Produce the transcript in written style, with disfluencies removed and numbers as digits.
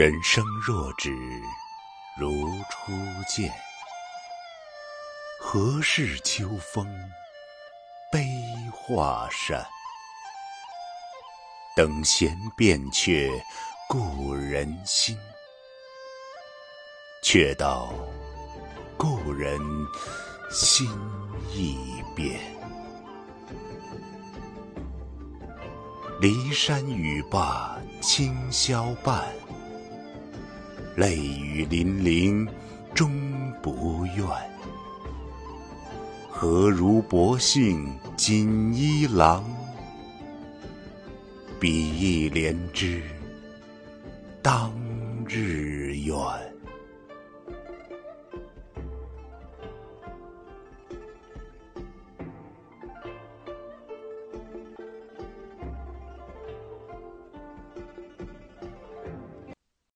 人生若只如初见，何事秋风悲画扇？等闲变却故人心，却道故人心易变。骊山语罢清宵半，泪雨霖铃终不怨。何如薄幸锦衣郎，比翼连枝当日圆。